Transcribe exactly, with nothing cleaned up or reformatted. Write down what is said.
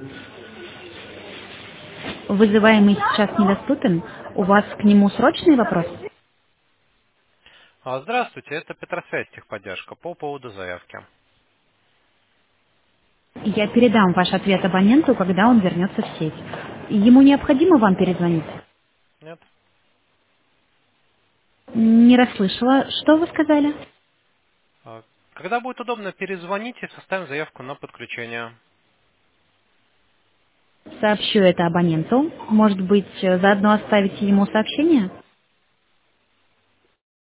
Вызываемый сейчас недоступен. У вас к нему срочный вопрос? А, Здравствуйте, это Петросвязь техподдержка по поводу заявки. Я передам ваш ответ абоненту, когда он вернется в сеть. Ему необходимо вам перезвонить? Нет? Не расслышала. Что вы сказали? А, Когда будет удобно, перезвоните, составим заявку на подключение. Сообщу это абоненту. Может быть, заодно оставите ему сообщение?